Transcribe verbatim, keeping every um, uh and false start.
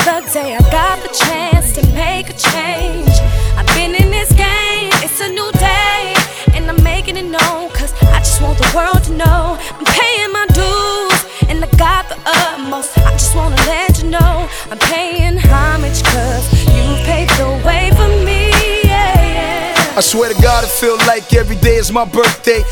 the day I got the chance to make a change. I've been in this game, it's a new day, and I'm making it known, cause I just want the world to know I'm paying my dues, and I got the utmost. I just wanna let you know I'm paying homage, cause you paved the way for me, yeah, yeah. I swear to God, it feel like every day is my birthday.